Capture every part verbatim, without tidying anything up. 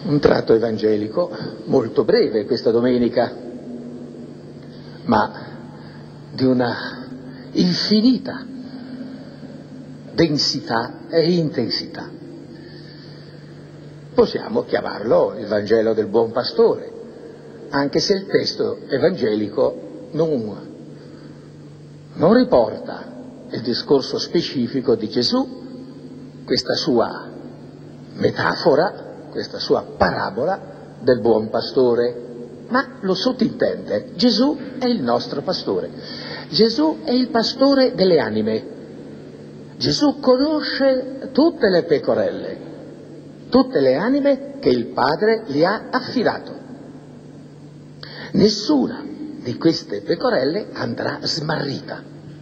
un tratto evangelico molto breve questa domenica, ma di una infinita densità e intensità. Possiamo chiamarlo il Vangelo del Buon Pastore, anche se il testo evangelico non, non riporta il discorso specifico di Gesù, questa sua metafora, questa sua parabola del buon pastore, ma lo sottintende. Gesù è il nostro pastore. Gesù è il pastore delle anime. Gesù conosce tutte le pecorelle, tutte le anime che il Padre gli ha affidato. Nessuna di queste pecorelle andrà smarrita.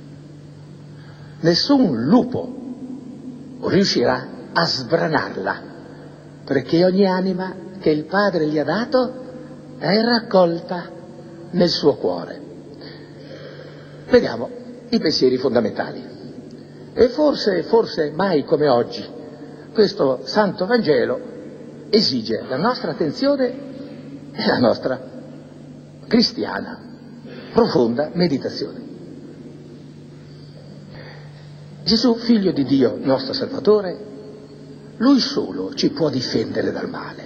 Nessun lupo riuscirà a sbranarla, perché ogni anima che il Padre gli ha dato è raccolta nel suo cuore. Vediamo i pensieri fondamentali. E forse, forse mai come oggi, questo Santo Vangelo esige la nostra attenzione e la nostra cristiana profonda meditazione. Gesù, figlio di Dio, nostro Salvatore, Lui solo ci può difendere dal male.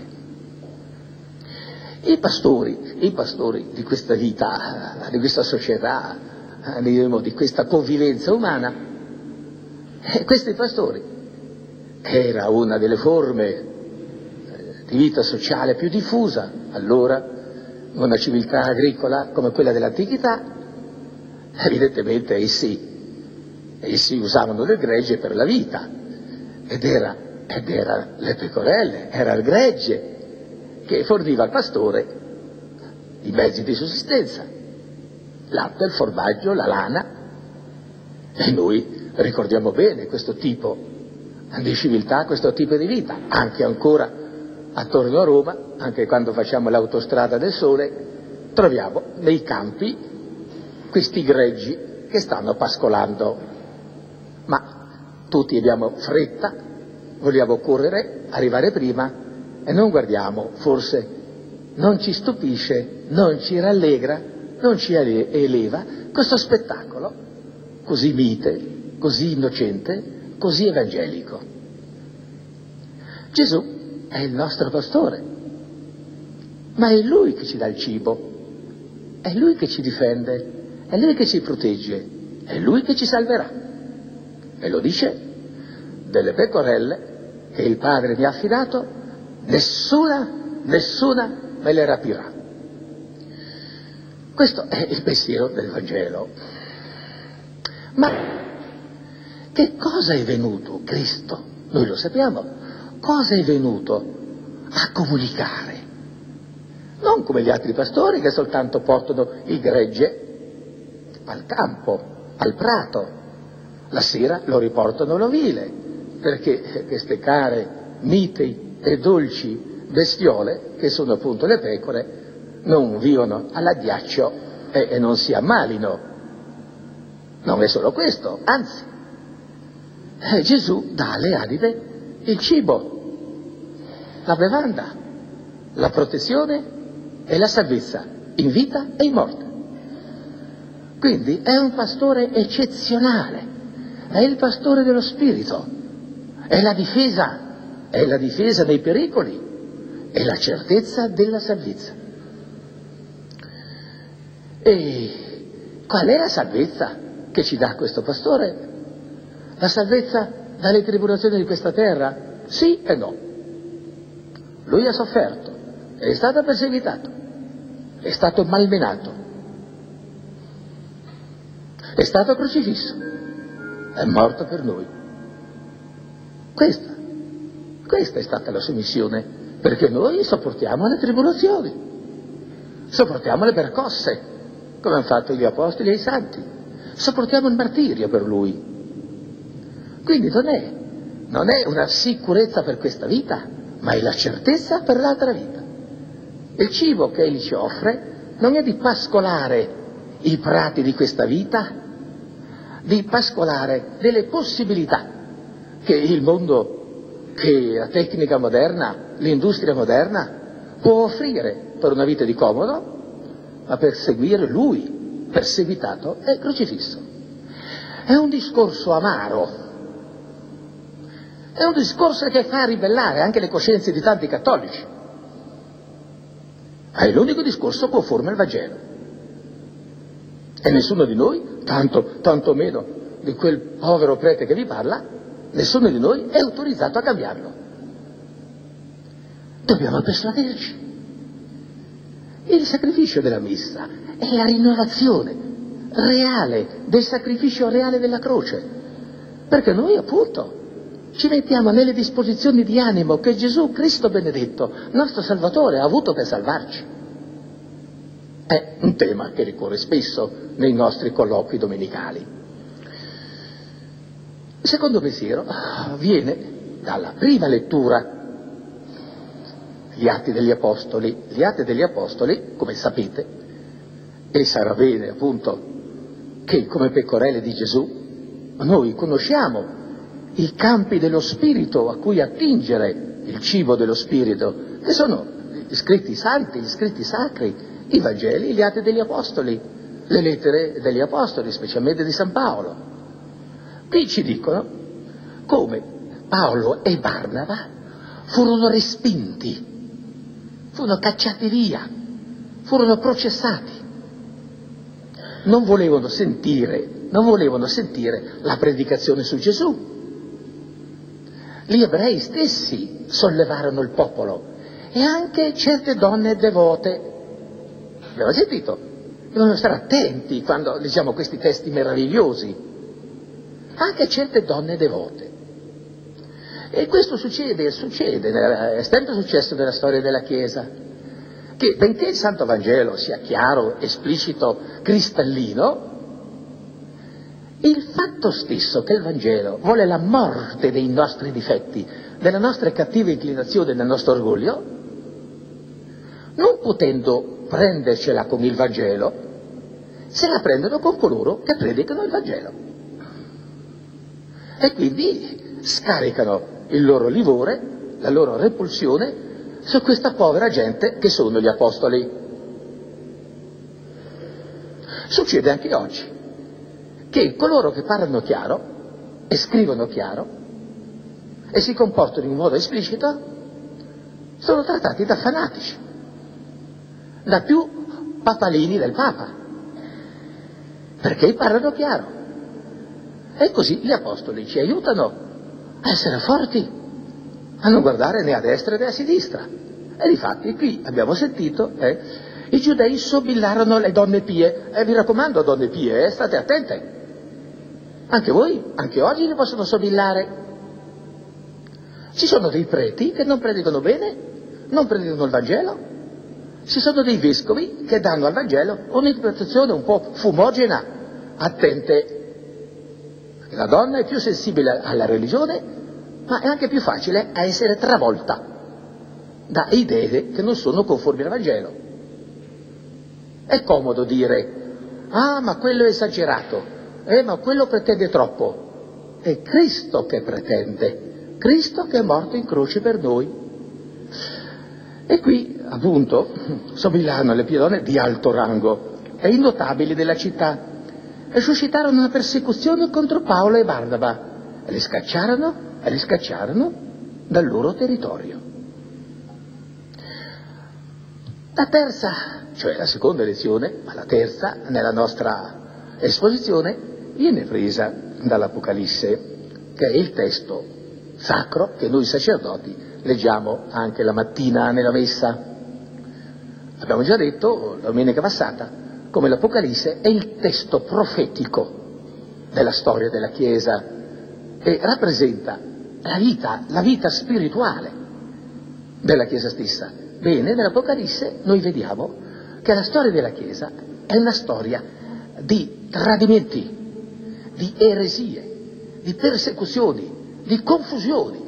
I pastori, i pastori di questa vita, di questa società, di questa convivenza umana, questi pastori, che era una delle forme di vita sociale più diffusa allora, in una civiltà agricola come quella dell'antichità, evidentemente essi, essi usavano le gregge per la vita, ed era Ed era le pecorelle, era il gregge che forniva al pastore i mezzi di sussistenza, latte, il formaggio, la lana. E noi ricordiamo bene questo tipo di civiltà, questo tipo di vita, anche ancora attorno a Roma, anche quando facciamo l'autostrada del sole, troviamo nei campi questi greggi che stanno pascolando. Ma tutti abbiamo fretta, vogliamo correre, arrivare prima e non guardiamo, forse non ci stupisce, non ci rallegra, non ci eleva questo spettacolo così mite, così innocente, così evangelico. Gesù è il nostro pastore, ma è Lui che ci dà il cibo, è Lui che ci difende, è Lui che ci protegge, è Lui che ci salverà. E lo dice: delle pecorelle che il Padre mi ha affidato, nessuna, nessuna me le rapirà. Questo è il pensiero del Vangelo. Ma che cosa è venuto Cristo? Noi lo sappiamo. Cosa è venuto a comunicare? Non come gli altri pastori che soltanto portano il gregge al campo, al prato. La sera lo riportano all'ovile, perché queste care, mite e dolci bestiole, che sono appunto le pecore, non vivono all'addiaccio e, e non si ammalino. Non è solo questo, anzi, eh, Gesù dà alle anime il cibo, la bevanda, la protezione e la salvezza, in vita e in morte. Quindi è un pastore eccezionale, è il pastore dello spirito, è la difesa, è la difesa dai pericoli, è la certezza della salvezza. E qual è la salvezza che ci dà questo pastore? La salvezza dalle tribolazioni di questa terra? Sì e no. Lui ha sofferto, è stato perseguitato, è stato malmenato, è stato crocifisso, è morto per noi. Questa, questa è stata la sua missione, perché noi sopportiamo le tribolazioni, sopportiamo le percosse, come hanno fatto gli apostoli e i santi, sopportiamo il martirio per lui. Quindi non è, non è una sicurezza per questa vita, ma è la certezza per l'altra vita. Il cibo che Egli ci offre non è di pascolare i prati di questa vita, di pascolare delle possibilità che il mondo che la tecnica moderna, l'industria moderna può offrire per una vita di comodo, ma per seguire lui, perseguitato e crocifisso. È un discorso amaro, è un discorso che fa ribellare anche le coscienze di tanti cattolici, ma è l'unico discorso conforme al Vangelo. E nessuno di noi, tanto, tanto meno di quel povero prete che vi parla, nessuno di noi è autorizzato a cambiarlo. Dobbiamo persuaderci. Il sacrificio della messa è la rinnovazione reale del sacrificio reale della croce, perché noi appunto ci mettiamo nelle disposizioni di animo che Gesù Cristo benedetto, nostro Salvatore, ha avuto per salvarci. È un tema che ricorre spesso nei nostri colloqui domenicali. Il secondo pensiero viene dalla prima lettura, gli Atti degli Apostoli. Gli Atti degli Apostoli, come sapete, e sarà bene appunto che come pecorelle di Gesù noi conosciamo i campi dello Spirito a cui attingere il cibo dello Spirito, che sono gli scritti santi, gli scritti sacri, i Vangeli, gli Atti degli Apostoli, le lettere degli Apostoli, specialmente di San Paolo. Qui ci dicono come Paolo e Barnaba furono respinti, furono cacciati via, furono processati. Non volevano sentire, non volevano sentire la predicazione su Gesù. Gli ebrei stessi sollevarono il popolo e anche certe donne devote. Abbiamo sentito? Dobbiamo stare attenti quando leggiamo questi testi meravigliosi. Anche certe donne devote. E questo succede, succede, è sempre successo nella storia della Chiesa, che benché il Santo Vangelo sia chiaro, esplicito, cristallino, il fatto stesso che il Vangelo vuole la morte dei nostri difetti, della nostra cattiva inclinazione, del nostro orgoglio, non potendo prendercela con il Vangelo, se la prendono con coloro che predicano il Vangelo. E quindi scaricano il loro livore, la loro repulsione su questa povera gente che sono gli apostoli. Succede anche oggi che coloro che parlano chiaro e scrivono chiaro e si comportano in modo esplicito sono trattati da fanatici, da più papalini del Papa, perché parlano chiaro. E così gli apostoli ci aiutano a essere forti, a non guardare né a destra né a sinistra. E difatti qui abbiamo sentito, eh, i giudei sobillarono le donne pie. E vi raccomando, donne pie, eh, state attente. Anche voi, anche oggi vi possono sobillare. Ci sono dei preti che non predicano bene, non predicano il Vangelo. Ci sono dei vescovi che danno al Vangelo un'interpretazione un po' fumogena. Attente. La donna è più sensibile alla religione, ma è anche più facile a essere travolta da idee che non sono conformi al Vangelo. È comodo dire, ah, ma quello è esagerato, eh, ma quello pretende troppo. È Cristo che pretende, Cristo che è morto in croce per noi. E qui, appunto, sobillarono le donne di alto rango e i notabili della città, e suscitarono una persecuzione contro Paolo e Barnaba, e li scacciarono, e li scacciarono dal loro territorio. La terza, cioè la seconda lezione, ma la terza nella nostra esposizione, viene presa dall'Apocalisse, che è il testo sacro che noi sacerdoti leggiamo anche la mattina nella messa. Abbiamo già detto, la domenica passata, come l'Apocalisse è il testo profetico della storia della Chiesa e rappresenta la vita, la vita spirituale della Chiesa stessa. Bene, nell'Apocalisse noi vediamo che la storia della Chiesa è una storia di tradimenti, di eresie, di persecuzioni, di confusioni,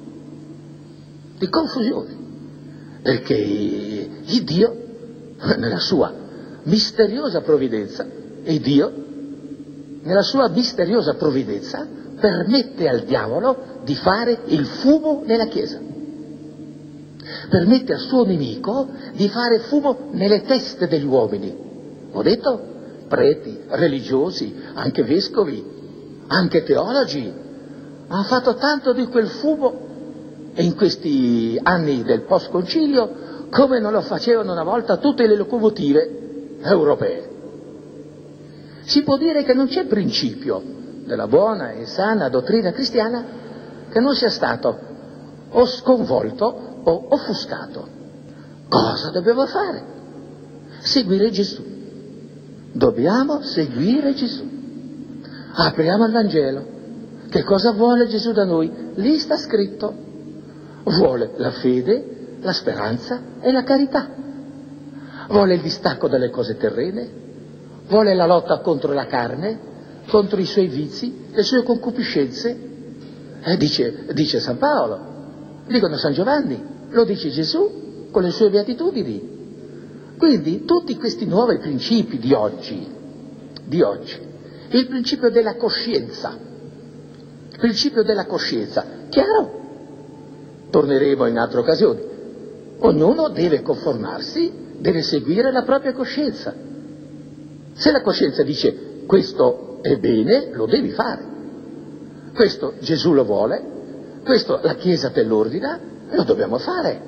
di confusioni, perché il Dio, nella sua misteriosa provvidenza, e Dio, nella sua misteriosa provvidenza, permette al diavolo di fare il fumo nella Chiesa. Permette al suo nemico di fare fumo nelle teste degli uomini. Ho detto preti, religiosi, anche vescovi, anche teologi. Hanno fatto tanto di quel fumo in questi anni del post-concilio come non lo facevano una volta tutte le locomotive europee. Si può dire che non c'è principio della buona e sana dottrina cristiana che non sia stato o sconvolto o offuscato. Cosa dobbiamo fare? Seguire Gesù. Dobbiamo seguire Gesù. Apriamo il Vangelo. Che cosa vuole Gesù da noi? Lì sta scritto. Vuole la fede, la speranza e la carità. Vuole il distacco dalle cose terrene, vuole la lotta contro la carne, contro i suoi vizi, le sue concupiscenze. Eh, dice, dice San Paolo, dicono San Giovanni, lo dice Gesù con le sue beatitudini. Quindi tutti questi nuovi principi di oggi, di oggi, il principio della coscienza, il principio della coscienza, chiaro? Torneremo in altre occasioni. Ognuno deve conformarsi, deve seguire la propria coscienza. Se la coscienza dice questo è bene, lo devi fare. Questo Gesù lo vuole, questo la Chiesa te l'ordina, lo dobbiamo fare.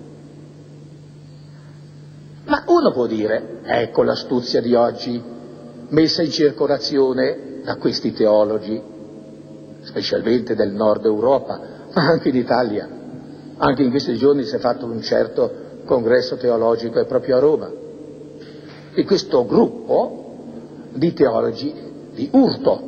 Ma uno può dire, ecco l'astuzia di oggi, messa in circolazione da questi teologi, specialmente del nord Europa, ma anche in Italia. Anche in questi giorni si è fatto un certo congresso teologico e proprio a Roma. E questo gruppo di teologi di urto,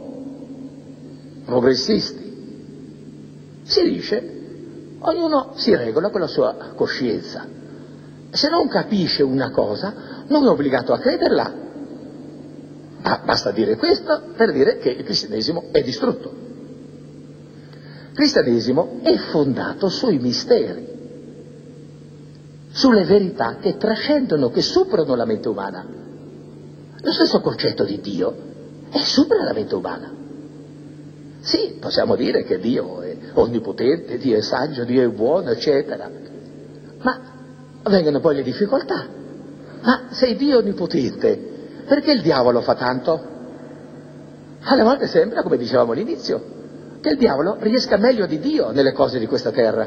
progressisti, si dice, ognuno si regola con la sua coscienza. Se non capisce una cosa, non è obbligato a crederla. Ah, basta dire questo per dire che il cristianesimo è distrutto. Il cristianesimo è fondato sui misteri, sulle verità che trascendono, che superano la mente umana. Lo stesso concetto di Dio è supera la mente umana. Sì, possiamo dire che Dio è onnipotente, Dio è saggio, Dio è buono, eccetera. Ma vengono poi le difficoltà. Ma se Dio è onnipotente, perché il diavolo fa tanto? Alle volte sembra, come dicevamo all'inizio, che il diavolo riesca meglio di Dio nelle cose di questa terra.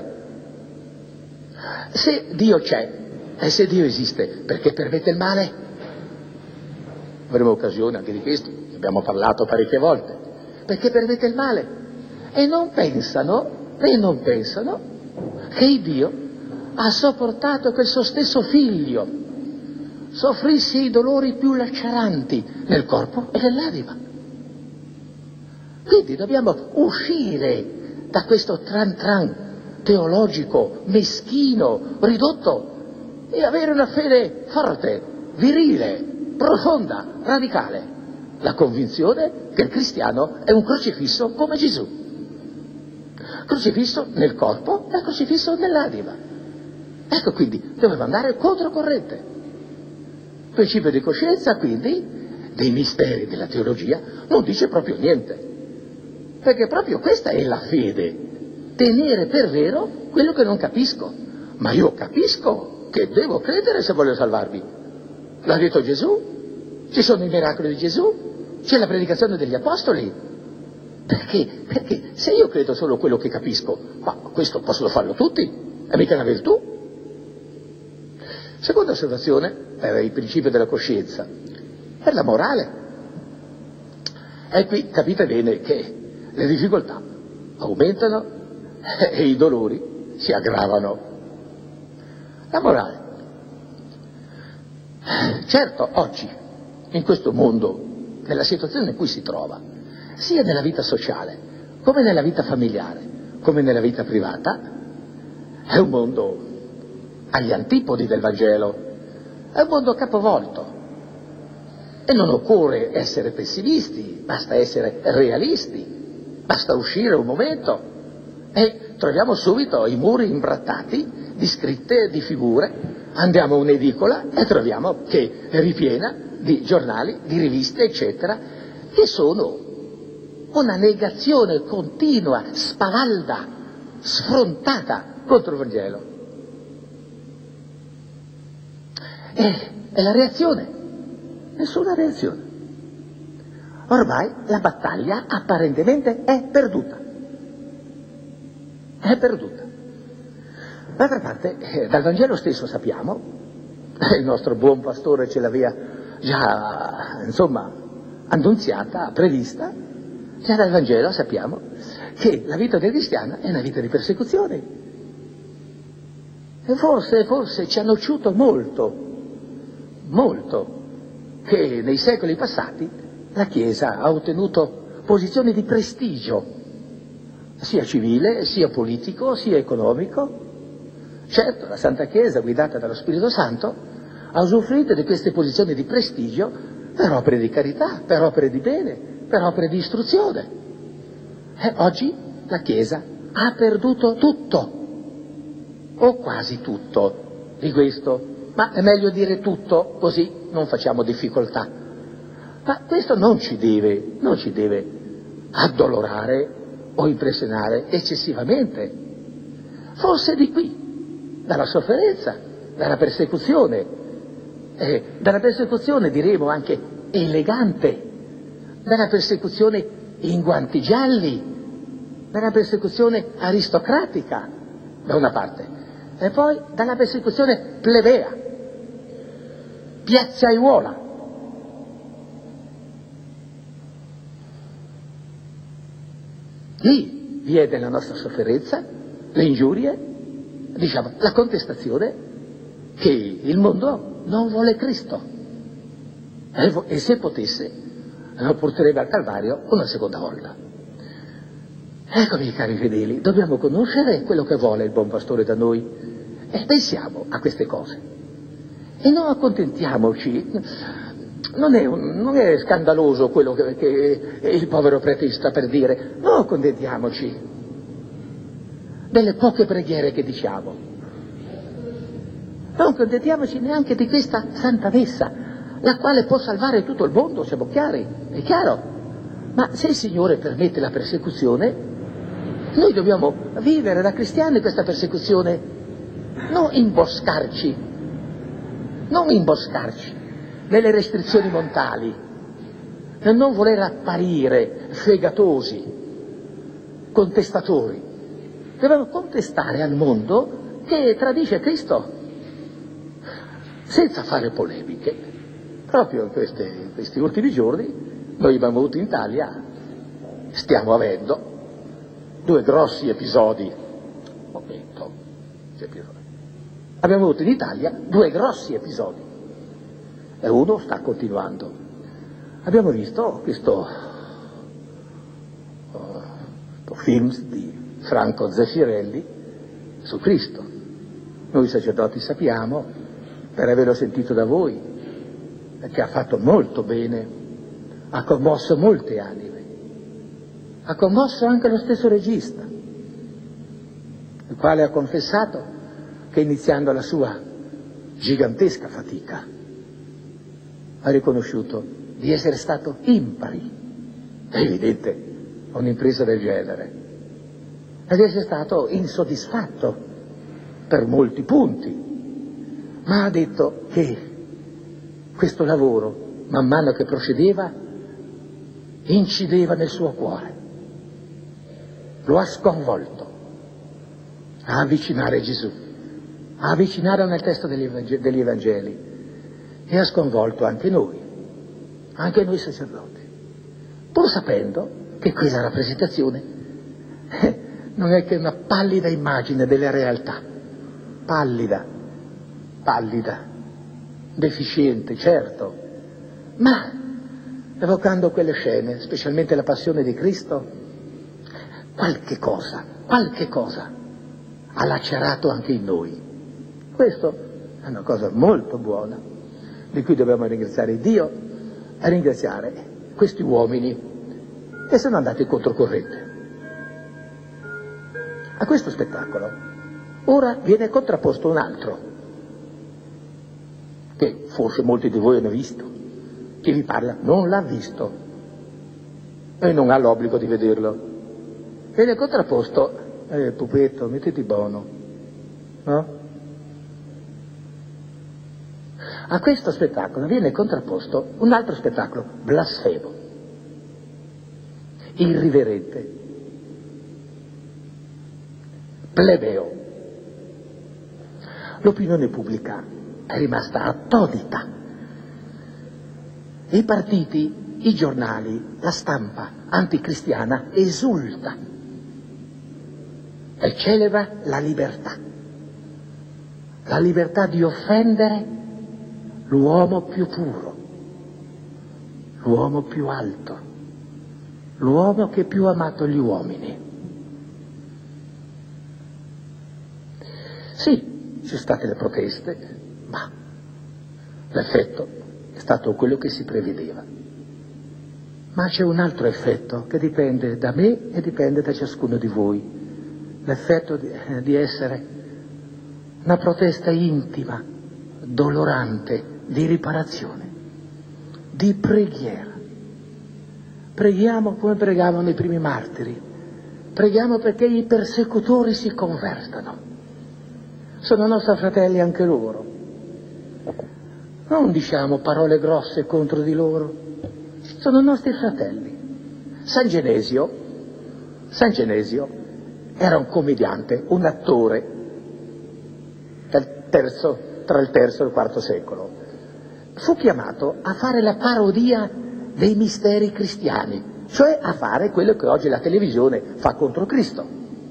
Se Dio c'è e se Dio esiste, perché permette il male? Avremo occasione anche di questo, abbiamo parlato parecchie volte. Perché permette il male? E non pensano, e non pensano che Dio ha sopportato quel suo stesso figlio soffrisse i dolori più laceranti nel corpo e nell'anima. Quindi dobbiamo uscire da questo tran tran teologico, meschino, ridotto e avere una fede forte, virile, profonda, radicale. La convinzione che il cristiano è un crocifisso come Gesù. Crocifisso nel corpo e crocifisso nell'anima. Ecco quindi, dobbiamo andare controcorrente. Il principio di coscienza, quindi, dei misteri della teologia, non dice proprio niente. Perché proprio questa è la fede, tenere per vero quello che non capisco. Ma io capisco che devo credere se voglio salvarmi. L'ha detto Gesù, ci sono i miracoli di Gesù, c'è la predicazione degli apostoli. Perché? Perché se io credo solo quello che capisco, ma questo possono farlo tutti, è mica una virtù. Seconda osservazione, per il principio della coscienza, per la morale. E qui capite bene che le difficoltà aumentano e i dolori si aggravano. La morale. Certo, oggi, in questo mondo, nella situazione in cui si trova, sia nella vita sociale, come nella vita familiare, come nella vita privata, è un mondo agli antipodi del Vangelo, è un mondo capovolto. E non occorre essere pessimisti, basta essere realisti. Basta uscire un momento e troviamo subito i muri imbrattati di scritte, di figure. Andiamo a un'edicola e troviamo che è ripiena di giornali, di riviste, eccetera, che sono una negazione continua, spavalda, sfrontata contro il Vangelo. E, e la reazione? Nessuna reazione. Ormai la battaglia apparentemente è perduta. È perduta. D'altra parte, eh, dal Vangelo stesso sappiamo, eh, il nostro buon pastore ce l'aveva già, insomma, annunziata, prevista, già dal Vangelo sappiamo che la vita del cristiano è una vita di persecuzione. E forse, forse ci ha nociuto molto, molto, che nei secoli passati la Chiesa ha ottenuto posizioni di prestigio, sia civile, sia politico, sia economico. Certo, la Santa Chiesa, guidata dallo Spirito Santo, ha usufruito di queste posizioni di prestigio per opere di carità, per opere di bene, per opere di istruzione. E oggi la Chiesa ha perduto tutto, o quasi tutto, di questo. Ma è meglio dire tutto, così non facciamo difficoltà. Ma questo non ci deve, non ci deve addolorare o impressionare eccessivamente. Forse di qui, dalla sofferenza, dalla persecuzione, eh, dalla persecuzione diremo anche elegante, dalla persecuzione in guanti gialli, dalla persecuzione aristocratica, da una parte, e poi dalla persecuzione plebea, piazzaiuola. Lì viene la nostra sofferenza, le ingiurie, diciamo, la contestazione che il mondo non vuole Cristo e, e se potesse lo porterebbe al Calvario una seconda volta. Eccomi, cari fedeli, dobbiamo conoscere quello che vuole il buon pastore da noi e pensiamo a queste cose e non accontentiamoci. Non è, un, non è scandaloso quello che, che il povero prete sta per dire, non accontentiamoci delle poche preghiere che diciamo, non accontentiamoci neanche di questa Santa Messa, la quale può salvare tutto il mondo, siamo chiari, è chiaro, ma se il Signore permette la persecuzione, noi dobbiamo vivere da cristiani questa persecuzione, non imboscarci, non imboscarci nelle restrizioni montali, nel non voler apparire fegatosi, contestatori. Dobbiamo contestare al mondo che tradisce Cristo, senza fare polemiche. Proprio in, queste, in questi ultimi giorni noi abbiamo avuto in Italia, stiamo avendo, due grossi episodi. Momento, abbiamo avuto in Italia due grossi episodi. E uno sta continuando. Abbiamo visto questo uh, film di Franco Zeffirelli su Cristo. Noi sacerdoti sappiamo, per averlo sentito da voi, che ha fatto molto bene, ha commosso molte anime, ha commosso anche lo stesso regista, il quale ha confessato che iniziando la sua gigantesca fatica ha riconosciuto di essere stato impari, è evidente, un'impresa del genere, ed essere stato insoddisfatto per molti punti, ma ha detto che questo lavoro, man mano che procedeva, incideva nel suo cuore, lo ha sconvolto a avvicinare Gesù, a avvicinare nel testo degli Evangeli, degli Evangeli e ha sconvolto anche noi, anche noi sacerdoti, pur sapendo che quella rappresentazione eh, non è che una pallida immagine della realtà, pallida, pallida, deficiente, certo, ma evocando quelle scene, specialmente la passione di Cristo, qualche cosa, qualche cosa ha lacerato anche in noi. Questo è una cosa molto buona, di cui dobbiamo ringraziare Dio e ringraziare questi uomini che sono andati controcorrente. A questo spettacolo ora viene contrapposto un altro, che forse molti di voi hanno visto, chi vi parla non l'ha visto, e non ha l'obbligo di vederlo. Viene contrapposto, eh, pupetto, mettiti buono, no? A questo spettacolo viene contrapposto un altro spettacolo blasfemo, irriverente, plebeo. L'opinione pubblica è rimasta attonita. I partiti, i giornali, la stampa anticristiana esulta e celebra la libertà, la libertà di offendere l'uomo più puro, l'uomo più alto, l'uomo che più ha amato gli uomini. Sì, ci sono state le proteste, ma l'effetto è stato quello che si prevedeva. Ma c'è un altro effetto che dipende da me e dipende da ciascuno di voi. L'effetto di, di essere una protesta intima, dolorante, di riparazione, di preghiera. Preghiamo come pregavano i primi martiri. Preghiamo perché i persecutori si convertano. Sono nostri fratelli anche loro. Non diciamo parole grosse contro di loro. Sono nostri fratelli. San Genesio, San Genesio era un commediante, un attore del terzo, tra il terzo e il quarto secolo. Fu chiamato a fare la parodia dei misteri cristiani, cioè a fare quello che oggi la televisione fa contro Cristo,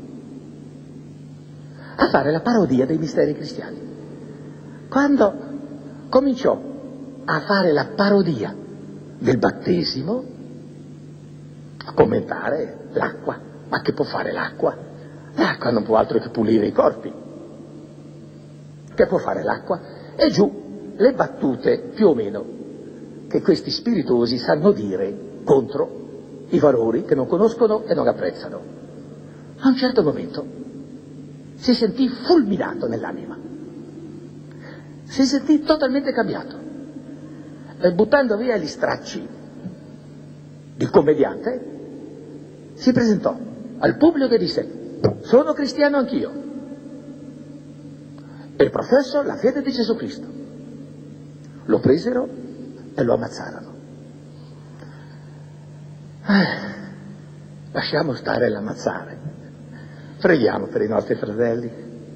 a fare la parodia dei misteri cristiani. Quando cominciò a fare la parodia del battesimo, a commentare l'acqua, ma che può fare l'acqua? L'acqua non può altro che pulire i corpi. Che può fare l'acqua? E giù le battute, più o meno, che questi spiritosi sanno dire contro i valori che non conoscono e non apprezzano. A un certo momento si sentì fulminato nell'anima, si sentì totalmente cambiato, e buttando via gli stracci di commediante si presentò al pubblico e disse: sono cristiano anch'io e professo la fede di Gesù Cristo. Lo presero e lo ammazzarono. Eh, lasciamo stare l'ammazzare, preghiamo per i nostri fratelli,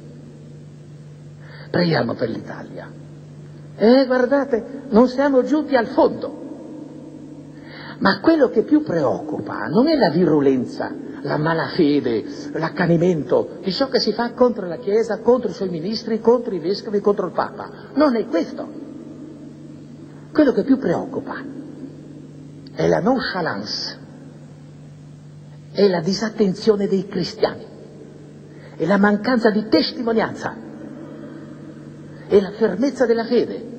preghiamo per l'Italia. E guardate, non siamo giunti al fondo, ma quello che più preoccupa non è la virulenza, la malafede, l'accanimento di ciò che si fa contro la Chiesa, contro i suoi ministri, contro i vescovi, contro il Papa. Non è questo. Quello che più preoccupa è la nonchalance, è la disattenzione dei cristiani, è la mancanza di testimonianza, è la fermezza della fede,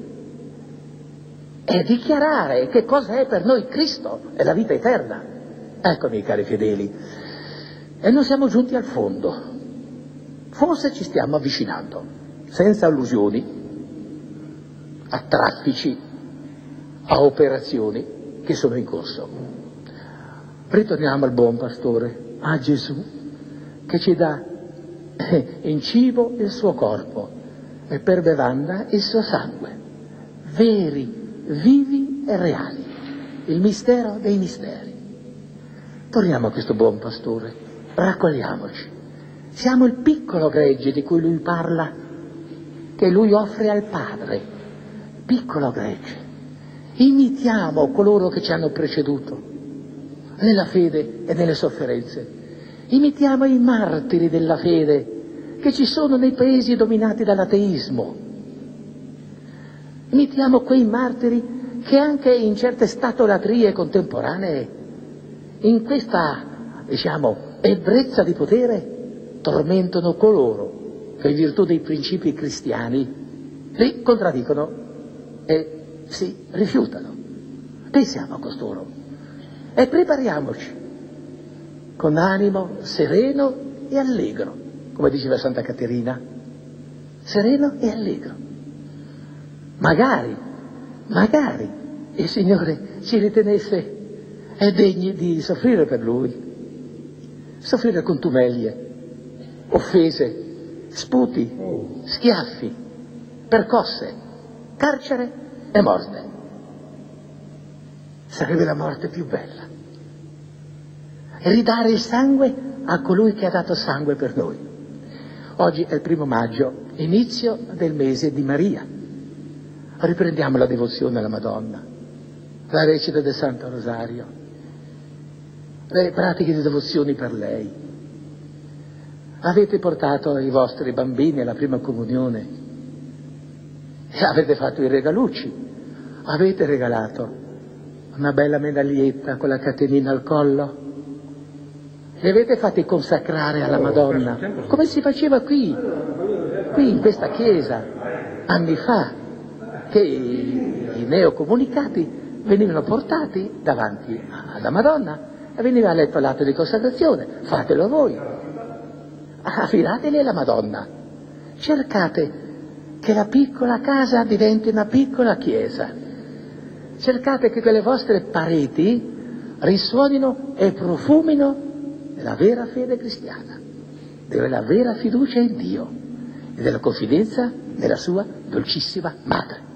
è dichiarare che cosa è per noi Cristo e la vita eterna. Ecco, miei cari fedeli, e non siamo giunti al fondo, forse ci stiamo avvicinando, senza allusioni a traffici, a operazioni che sono in corso. Ritorniamo al buon pastore, a Gesù, che ci dà in cibo il suo corpo e per bevanda il suo sangue, veri, vivi e reali, il mistero dei misteri. Torniamo a questo buon pastore, raccogliamoci. Siamo il piccolo gregge di cui lui parla, che lui offre al Padre, piccolo gregge. Imitiamo coloro che ci hanno preceduto nella fede e nelle sofferenze. Imitiamo i martiri della fede che ci sono nei paesi dominati dall'ateismo. Imitiamo quei martiri che anche in certe statolatrie contemporanee, in questa, diciamo, ebbrezza di potere, tormentano coloro che in virtù dei principi cristiani li contraddicono e si rifiutano. Pensiamo a costoro e prepariamoci con animo sereno e allegro, come diceva Santa Caterina, sereno e allegro. Magari, magari il Signore ci ritenesse è degni di soffrire per lui, soffrire contumelie, offese, sputi, schiaffi, percosse, carcere e morte. Sarebbe la morte più bella. Ridare il sangue a colui che ha dato sangue per noi. Oggi è il primo maggio, inizio del mese di Maria. Riprendiamo la devozione alla Madonna, la recita del Santo Rosario, le pratiche di devozioni per lei. Avete portato i vostri bambini alla prima comunione e avete fatto i regalucci, avete regalato una bella medaglietta con la catenina al collo, li avete fatti consacrare alla Madonna, come si faceva qui, qui in questa chiesa, anni fa, che i neocomunicati venivano portati davanti alla Madonna e veniva letto l'atto di consacrazione. Fatelo voi, affidateli alla Madonna, cercate che la piccola casa diventi una piccola chiesa, cercate che quelle vostre pareti risuonino e profumino della vera fede cristiana, della vera fiducia in Dio e della confidenza nella sua dolcissima Madre.